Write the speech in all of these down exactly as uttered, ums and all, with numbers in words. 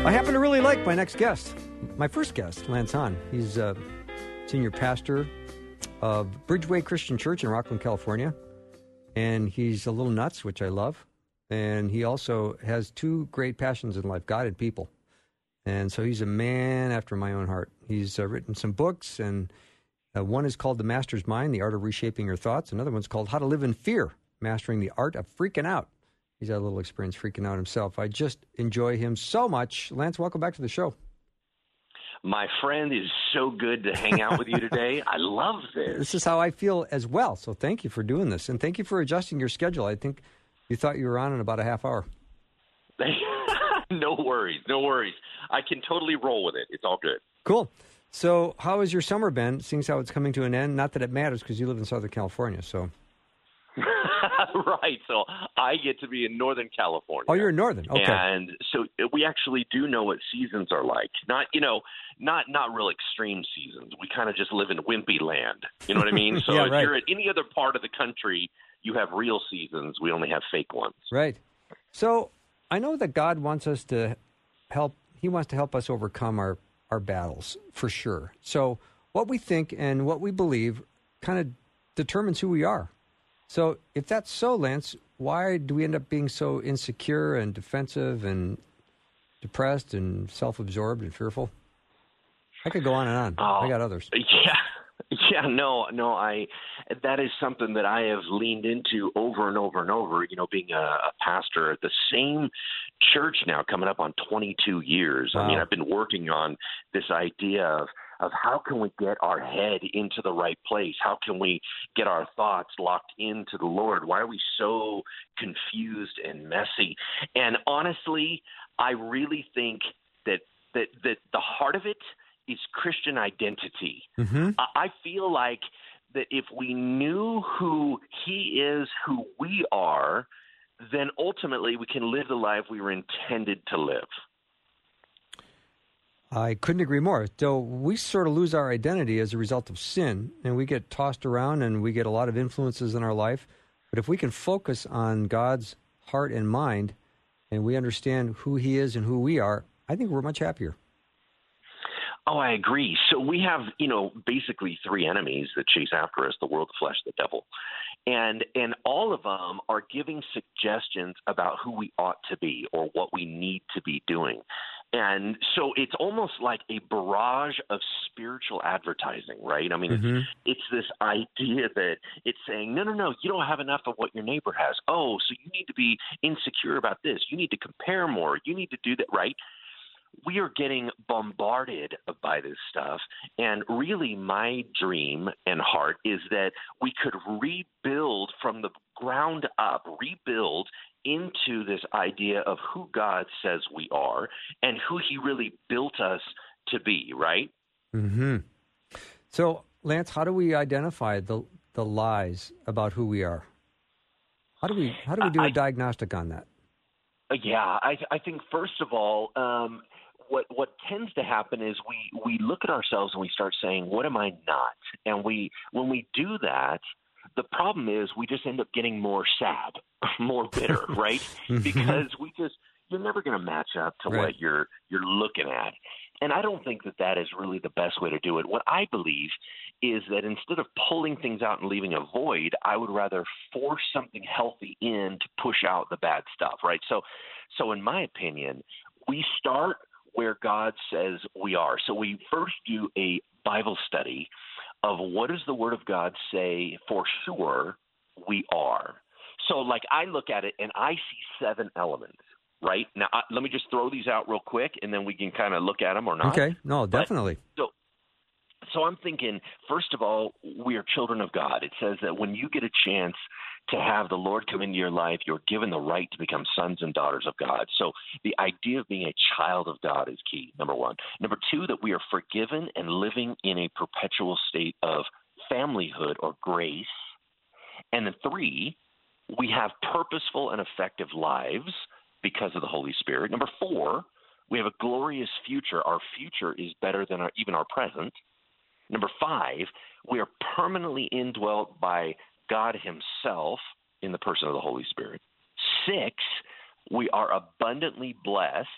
I happen to really like my next guest, my first guest, Lance Hahn. He's a senior pastor of Bridgeway Christian Church in Rockland, California, and he's a little nuts, which I love, and he also has two great passions in life, God and people, and so he's a man after my own heart. He's uh, written some books, and uh, one is called The Master's Mind, The Art of Reshaping Your Thoughts. Another one's called How to Live in Fear, Mastering the Art of Freaking Out. He's had a little experience freaking out himself. I just enjoy him so much. Lance, welcome back to the show. My friend, is so good to hang out with you today. I love this. This is how I feel as well, so thank you for doing this. And thank you for adjusting your schedule. I think you thought you were on in about a half hour. No worries, no worries. I can totally roll with it. It's all good. Cool. So how has your summer been, seeing as how it's coming to an end? Not that it matters because you live in Southern California, so... Right, so I get to be in Northern California. Oh, you're in Northern, okay. And so we actually do know what seasons are like. Not, you know, not not real extreme seasons. We kind of just live in wimpy land. You know what I mean? So yeah, if right. you're at any other part of the country, you have real seasons. We only have fake ones. Right. So I know that God wants us to help, he wants to help us overcome our, our battles, for sure. So what we think and what we believe kind of determines who we are. So if that's so, Lance, why do we end up being so insecure and defensive and depressed and self-absorbed and fearful? I could go on and on. Oh, I got others. Yeah. Yeah, no, no, I, that is something that I have leaned into over and over and over, you know, being a, a pastor at the same church now, coming up on twenty-two years. Wow. I mean, I've been working on this idea of, of how can we get our head into the right place? How can we get our thoughts locked into the Lord? Why are we so confused and messy? And honestly, I really think that, that, that the heart of it is Christian identity. Mm-hmm. I feel like that if we knew who he is, who we are, then ultimately we can live the life we were intended to live. I couldn't agree more. So we sort of lose our identity as a result of sin, and we get tossed around and we get a lot of influences in our life. But if we can focus on God's heart and mind, and we understand who he is and who we are, I think we're much happier. Oh, I agree. So we have, you know, basically three enemies that chase after us: the world, the flesh, the devil. And and all of them are giving suggestions about who we ought to be or what we need to be doing. And so it's almost like a barrage of spiritual advertising, right? I mean, Mm-hmm. it's, it's this idea that it's saying, no, no, no, you don't have enough of what your neighbor has. Oh, so you need to be insecure about this. You need to compare more. You need to do that, right? We are getting bombarded by this stuff. And really my dream and heart is that we could rebuild from the ground up, rebuild into this idea of who God says we are and who he really built us to be, right? Mm-hmm. So, Lance, how do we identify the the lies about who we are? How do we how do we do a I, diagnostic on that? Yeah, I, I think first of all, um, what what tends to happen is we, we look at ourselves and we start saying, what am I not? And we when we do that, the problem is we just end up getting more sad, more bitter, right? Because we just you're never going to match up to right. what you're you're looking at. And I don't think that that is really the best way to do it. What I believe is that instead of pulling things out and leaving a void, I would rather force something healthy in to push out the bad stuff, right? So, so in my opinion, we start where God says we are. So we first do a Bible study of what does the Word of God say for sure we are. So like I look at it and I see seven elements. Right now, I, let me just throw these out real quick, and then we can kind of look at them or not. Okay, no, definitely. But, so, so I'm thinking, first of all, we are children of God. It says that when you get a chance to have the Lord come into your life, you're given the right to become sons and daughters of God. So the idea of being a child of God is key, number one. Number two, that we are forgiven and living in a perpetual state of familyhood or grace. And then three, we have purposeful and effective lives because of the Holy Spirit. Number four, we have a glorious future. Our future is better than our, even our present. Number five, we are permanently indwelt by God himself in the person of the Holy Spirit. Six, we are abundantly blessed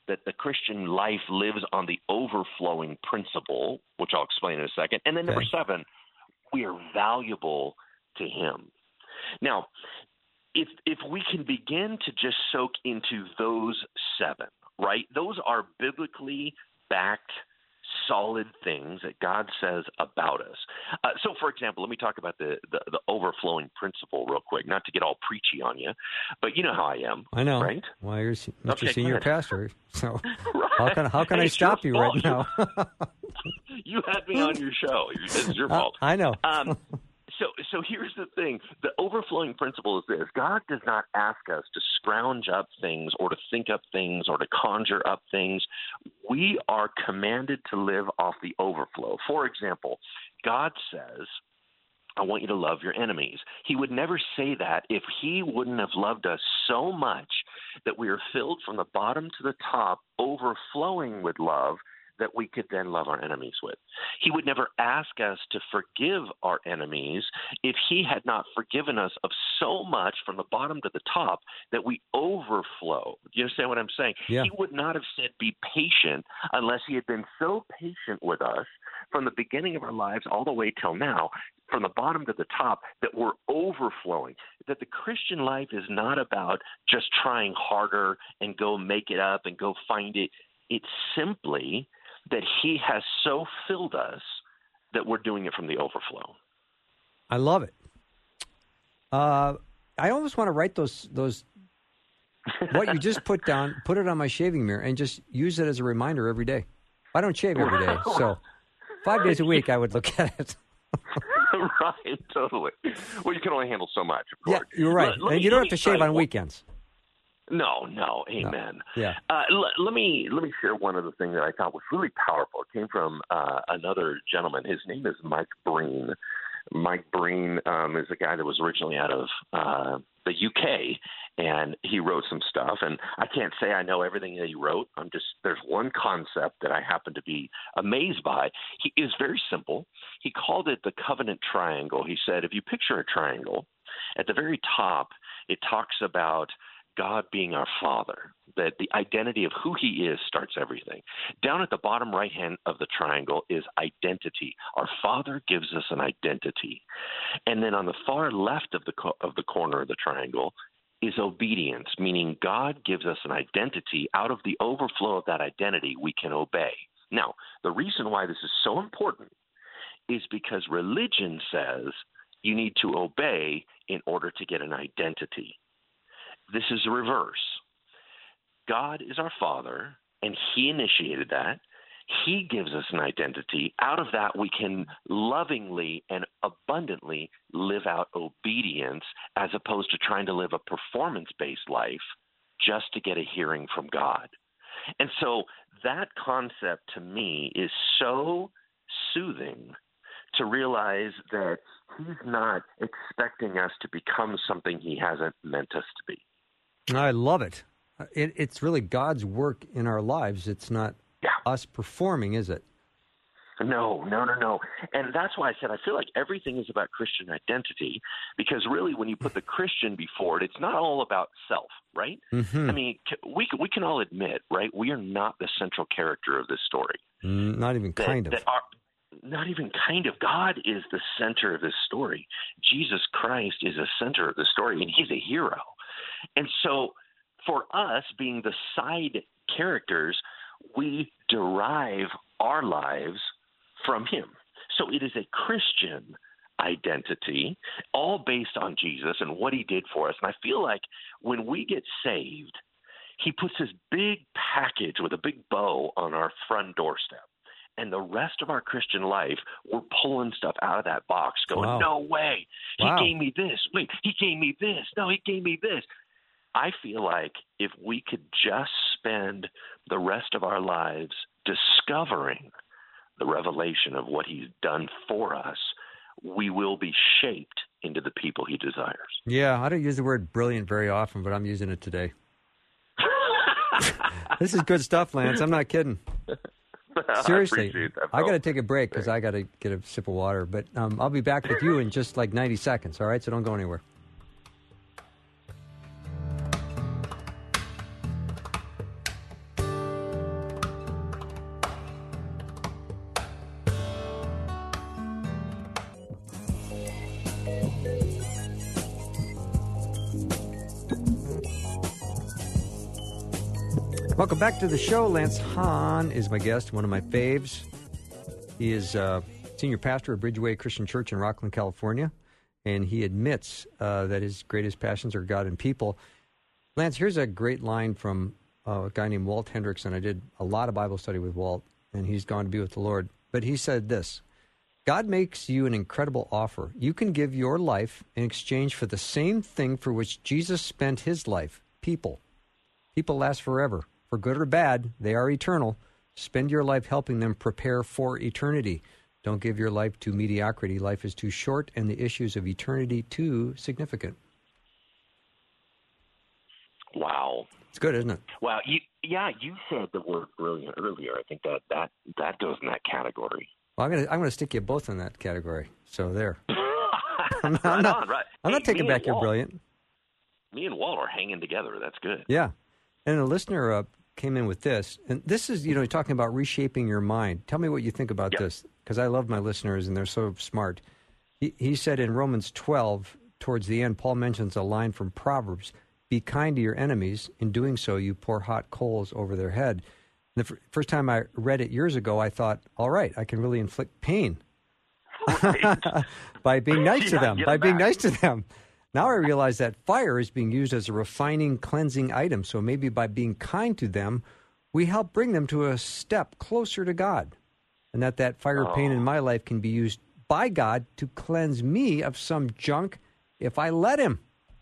that the Christian life lives on the overflowing principle, which I'll explain in a second. And then number okay. seven, we are valuable to him. Now, if if we can begin to just soak into those seven, right? Those are biblically backed, solid things that God says about us. Uh, so, for example, let me talk about the, the, the overflowing principle real quick, not to get all preachy on you, but you know how I am. I know. Right? Well, you're Mister Okay, Senior Pastor, so right. how can, how can hey, I stop you right now? You had me on your show. It's your fault. Uh, I know. um, so, so here's the thing. The overflowing principle is this. God does not ask us to scrounge up things or to think up things or to conjure up things. We are commanded to live off the overflow. For example, God says, I want you to love your enemies. He would never say that if he wouldn't have loved us so much that we are filled from the bottom to the top, overflowing with love, that we could then love our enemies with. He would never ask us to forgive our enemies if he had not forgiven us of so much from the bottom to the top that we overflow. Do you understand what I'm saying? Yeah. He would not have said be patient unless he had been so patient with us from the beginning of our lives all the way till now, from the bottom to the top, that we're overflowing. That the Christian life is not about just trying harder and go make it up and go find it. It's simply that he has so filled us that we're doing it from the overflow. I love it. Uh, I almost want to write those those what you just put down, put it on my shaving mirror, and just use it as a reminder every day. I don't shave every day, so five days a week I would look at it. Right, totally. Well, you can only handle so much, of course. Yeah, you're right. Let, let and me, you don't have to shave on weekends. No, no, amen. No. Yeah. Uh, l- let me let me share one other thing that I thought was really powerful. It came from uh, another gentleman. His name is Mike Breen. Mike Breen um, is a guy that was originally out of uh, the U K, and he wrote some stuff. And I can't say I know everything that he wrote. I'm just there's one concept that I happen to be amazed by. He is very simple. He called it the covenant triangle. He said, if you picture a triangle, at the very top, it talks about God being our Father, that the identity of who he is starts everything. Down at the bottom right hand of the triangle is identity. Our Father gives us an identity. And then on the far left of the co- of the corner of the triangle is obedience, meaning God gives us an identity. Out of the overflow of that identity, we can obey. Now, the reason why this is so important is because religion says you need to obey in order to get an identity. This is the reverse. God is our Father, and he initiated that. He gives us an identity. Out of that, we can lovingly and abundantly live out obedience as opposed to trying to live a performance-based life just to get a hearing from God. And so that concept to me is so soothing to realize that he's not expecting us to become something he hasn't meant us to be. I love it. it it's really God's work in our lives. It's not yeah. us performing, is it? No, no, no, no. And that's why I said I feel like everything is about Christian identity, because really when you put the Christian before it, it's not all about self, right? Mm-hmm. I mean, we we can all admit, right, we are not the central character of this story. Mm, not even that, kind of. That our, not even kind of. God is the center of this story. Jesus Christ is the center of the story, and he's a hero. And so for us, being the side characters, we derive our lives from him. So it is a Christian identity, all based on Jesus and what he did for us. And I feel like when we get saved, he puts this big package with a big bow on our front doorstep. And the rest of our Christian life, we're pulling stuff out of that box going, wow. no way. He wow. gave me this. Wait, he gave me this. No, he gave me this. I feel like if we could just spend the rest of our lives discovering the revelation of what he's done for us, we will be shaped into the people he desires. Yeah, I don't use the word brilliant very often, but I'm using it today. This is good stuff, Lance. I'm not kidding. Seriously, I, I got to take a break because I got to get a sip of water. But um, I'll be back with you in just like ninety seconds, all right? So don't go anywhere. Welcome back to the show. Lance Hahn is my guest, one of my faves. He is uh, senior pastor of Bridgeway Christian Church in Rockland, California, and he admits uh, that his greatest passions are God and people. Lance, here's a great line from uh, a guy named Walt Hendrickson. I did a lot of Bible study with Walt, and he's gone to be with the Lord. But he said this: God makes you an incredible offer. You can give your life in exchange for the same thing for which Jesus spent his life, people. People last forever. For good or bad, they are eternal. Spend your life helping them prepare for eternity. Don't give your life to mediocrity. Life is too short, and the issues of eternity too significant. Wow. It's good, isn't it? Wow. You, yeah, you said the word brilliant earlier. I think that that, that goes in that category. Well, I'm going to I'm going to stick you both in that category. So there. I'm not, right I'm not, on, right. I'm hey, not taking back your brilliant. Me and Walt are hanging together. That's good. Yeah. And a listener uh, came in with this. And this is, you know, talking about reshaping your mind. Tell me what you think about yep. this, because I love my listeners and they're so smart. He, he said in Romans twelve, towards the end, Paul mentions a line from Proverbs: be kind to your enemies. In doing so, you pour hot coals over their head. The f- first time I read it years ago, I thought, all right, I can really inflict pain right. by being nice yeah, to them, by them being back. nice to them. Now I realize that fire is being used as a refining, cleansing item. So maybe by being kind to them, we help bring them to a step closer to God. And that that fire oh. pain in my life can be used by God to cleanse me of some junk if I let him.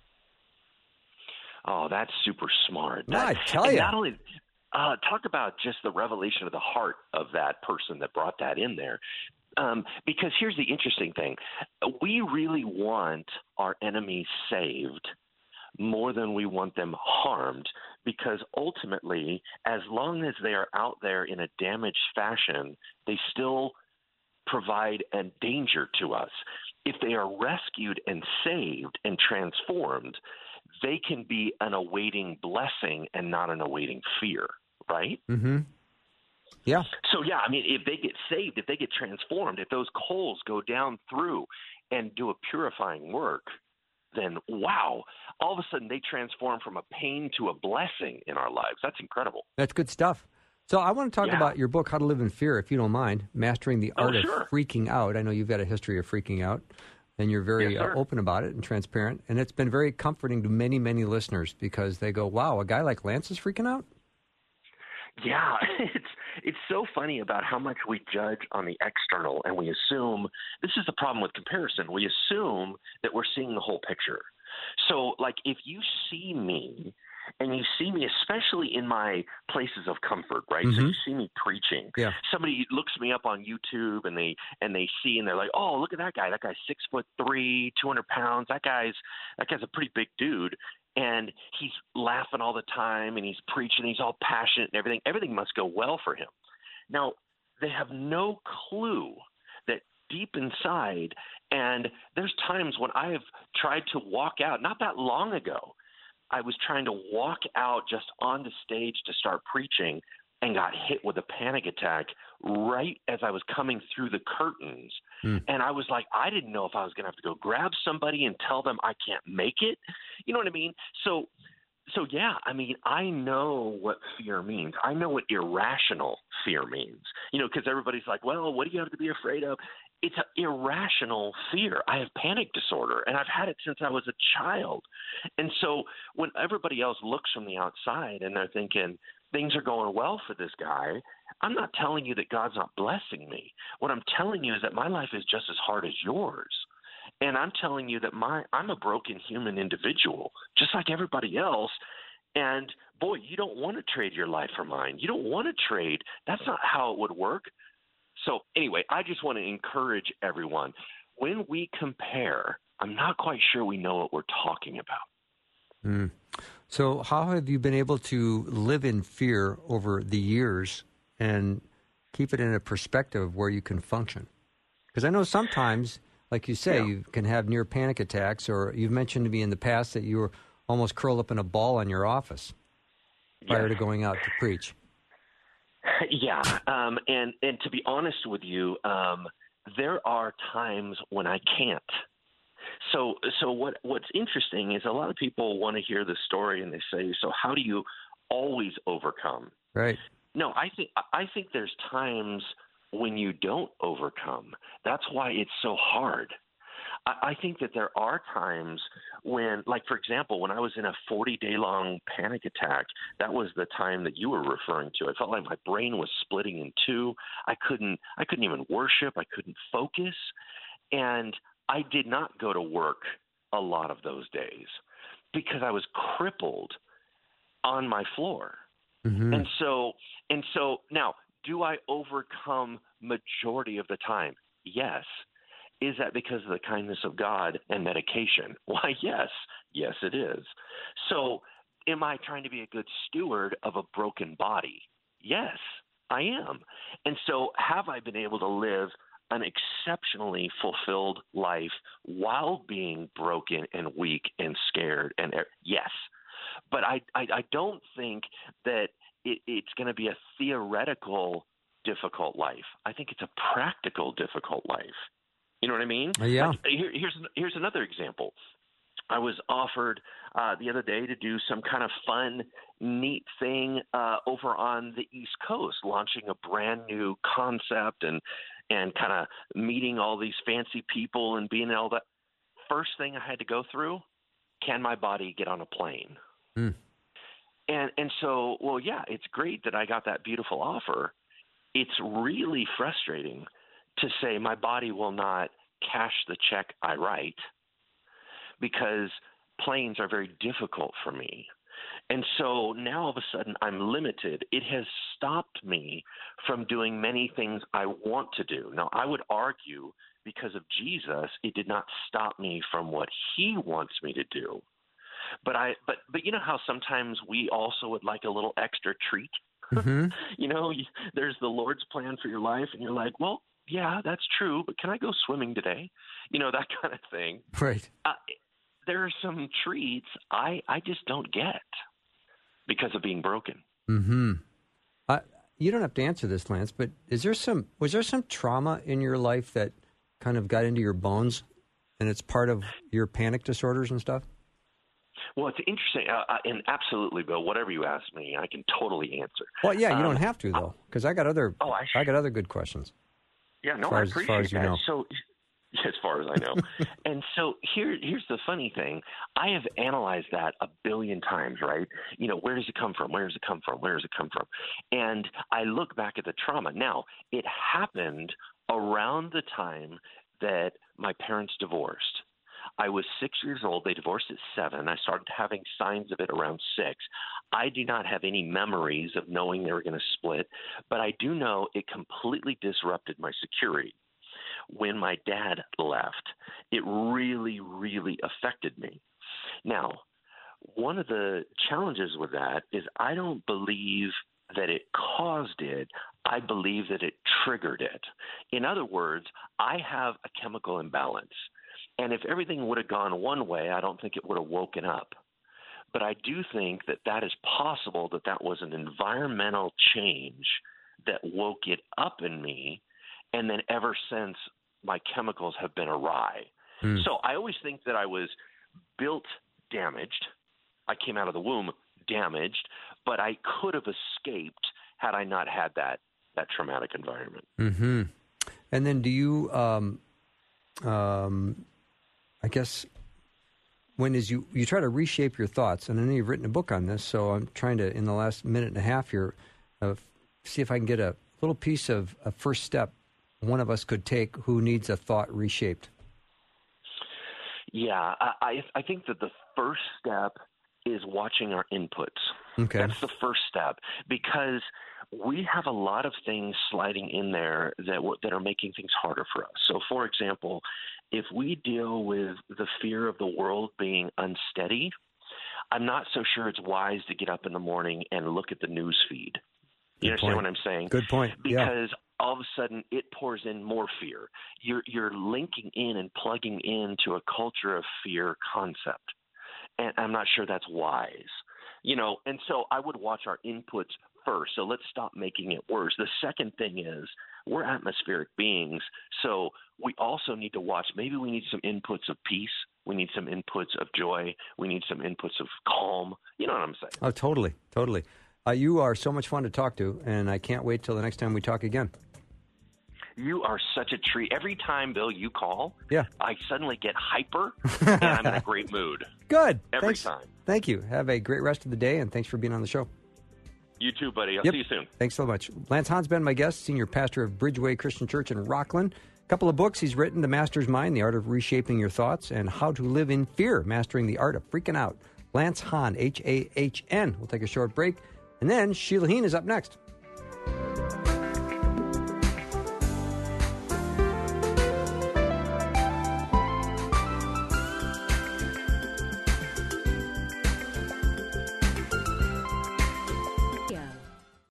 Oh, that's super smart. No, That, I tell and you. Not only uh, talk about just the revelation of the heart of that person that brought that in there. Um, because here's the interesting thing. We really want our enemies saved more than we want them harmed, because ultimately, as long as they are out there in a damaged fashion, they still provide a danger to us. If they are rescued and saved and transformed, they can be an awaiting blessing and not an awaiting fear, right? Mm-hmm. Yeah. So, yeah, I mean, if they get saved, if they get transformed, if those coals go down through and do a purifying work, then, wow, all of a sudden they transform from a pain to a blessing in our lives. That's incredible. That's good stuff. So I want to talk yeah. about your book, How to Live in Fear, if you don't mind, Mastering the Art oh, sure. of Freaking Out. I know you've got a history of freaking out, and you're very yes, uh, open about it and transparent. And it's been very comforting to many, many listeners because they go, wow, a guy like Lance is freaking out? Yeah, it's it's so funny about how much we judge on the external, and we assume – this is the problem with comparison. We assume that we're seeing the whole picture. So, like, if you see me and you see me, especially in my places of comfort, right? Mm-hmm. So you see me preaching. Yeah. Somebody looks me up on YouTube and they and they see and they're like, oh, look at that guy. That guy's six foot three, two hundred pounds. That guy's that guy's a pretty big dude. And he's laughing all the time, and he's preaching. He's all passionate and everything. Everything must go well for him. Now, they have no clue that deep inside, and there's times when I have tried to walk out, not that long ago, I was trying to walk out just on the stage to start preaching and got hit with a panic attack right as I was coming through the curtains. Mm. And I was like, I didn't know if I was going to have to go grab somebody and tell them I can't make it. You know what I mean? So, so yeah, I mean, I know what fear means. I know what irrational fear means, you know, because everybody's like, well, what do you have to be afraid of? It's an irrational fear. I have panic disorder, and I've had it since I was a child. And so when everybody else looks from the outside and they're thinking, things are going well for this guy, I'm not telling you that God's not blessing me. What I'm telling you is that my life is just as hard as yours. And I'm telling you that my I'm a broken human individual, just like everybody else. And, boy, you don't want to trade your life for mine. You don't want to trade. That's not how it would work. So, anyway, I just want to encourage everyone. When we compare, I'm not quite sure we know what we're talking about. Mm. So how have you been able to live in fear over the years and keep it in a perspective where you can function? Because I know sometimes, like you say, yeah. you can have near panic attacks, or you've mentioned to me in the past that you were almost curled up in a ball in your office prior yeah. to going out to preach. Yeah, um, and, and to be honest with you, um, there are times when I can't. So, so what? What's interesting is a lot of people want to hear the story, and they say, "So, how do you always overcome. Right. No, I think I think there's times when you don't overcome. That's why it's so hard. I, I think that there are times when, like, for example, when I was in a forty-day-long panic attack, that was the time that you were referring to. I felt like my brain was splitting in two. I couldn't I couldn't even worship. I couldn't focus. And I did not go to work a lot of those days because I was crippled on my floor. Mm-hmm. And so and so now, do I overcome majority of the time? Yes. Is that because of the kindness of God and medication? Why, yes. Yes, it is. So am I trying to be a good steward of a broken body? Yes, I am. And so have I been able to live an exceptionally fulfilled life while being broken and weak and scared? And yes. But I, I, I don't think that it, it's going to be a theoretical difficult life. I think it's a practical difficult life. You know what I mean? Uh, yeah. Like, here, here's here's another example. I was offered uh, the other day to do some kind of fun, neat thing uh, over on the East Coast, launching a brand new concept and and kind of meeting all these fancy people and being all that. First thing I had to go through: can my body get on a plane? Mm. And and so, well, yeah, it's great that I got that beautiful offer. It's really frustrating to say my body will not cash the check I write because planes are very difficult for me. And so now all of a sudden I'm limited. It has stopped me from doing many things I want to do. Now, I would argue because of Jesus, it did not stop me from what he wants me to do. But I, but, but you know how sometimes we also would like a little extra treat? Mm-hmm. You know, there's the Lord's plan for your life, and you're like, well, yeah, that's true, but can I go swimming today? You know, that kind of thing. Right. Uh, there are some treats I, I just don't get because of being broken. Mm-hmm. Uh, you don't have to answer this, Lance, but is there some was there some trauma in your life that kind of got into your bones, and it's part of your panic disorders and stuff? Well, it's interesting, uh, and absolutely, Bill. Whatever you ask me, I can totally answer. Well, yeah, you um, don't have to though, because I got other. Oh, I, I got other good questions. Yeah, no, as far I as, appreciate as far as you that. know. So, as far as I know, and so here, here's the funny thing: I have analyzed that a billion times, right? You know, where does it come from? Where does it come from? Where does it come from? And I look back at the trauma. Now, it happened around the time that my parents divorced. I was six years old. They divorced at seven. I started having signs of it around six. I do not have any memories of knowing they were going to split, but I do know it completely disrupted my security. When my dad left, it really, really affected me. Now, one of the challenges with that is I don't believe that it caused it. I believe that it triggered it. In other words, I have a chemical imbalance. And if everything would have gone one way, I don't think it would have woken up. But I do think that that is possible, that that was an environmental change that woke it up in me. And then ever since, my chemicals have been awry. Mm. So I always think that I was built damaged. I came out of the womb damaged, but I could have escaped had I not had that, that traumatic environment. Mm-hmm. And then do you um, – um, I guess when is you, you try to reshape your thoughts, and I know you've written a book on this, so I'm trying to, in the last minute and a half here, uh, see if I can get a little piece of a first step one of us could take who needs a thought reshaped. Yeah, I, I think that the first step is watching our inputs. Okay. That's the first step, because we have a lot of things sliding in there that that are making things harder for us. So, for example, if we deal with the fear of the world being unsteady, I'm not so sure it's wise to get up in the morning and look at the news feed. You Good understand point. what I'm saying? Good point. Because yeah. all of a sudden it pours in more fear. You're you're linking in and plugging into a culture of fear concept. And I'm not sure that's wise. You know, and so I would watch our inputs first. So let's stop making it worse. The second thing is we're atmospheric beings. So we also need to watch, maybe we need some inputs of peace. We need some inputs of joy. We need some inputs of calm. You know what I'm saying? Oh, totally, totally. Uh, you are so much fun to talk to, and I can't wait till the next time we talk again. You are such a treat. Every time, Bill, you call, yeah. I suddenly get hyper, and I'm in a great mood. Good. Every thanks. time. Thank you. Have a great rest of the day, and thanks for being on the show. You too, buddy. I'll yep. see you soon. Thanks so much. Lance Hahn's been my guest, senior pastor of Bridgeway Christian Church in Rockland. A couple of books he's written: The Master's Mind, The Art of Reshaping Your Thoughts, and How to Live in Fear, Mastering the Art of Freaking Out. Lance Hahn, H A H N. We'll take a short break, and then Sheila Heen is up next.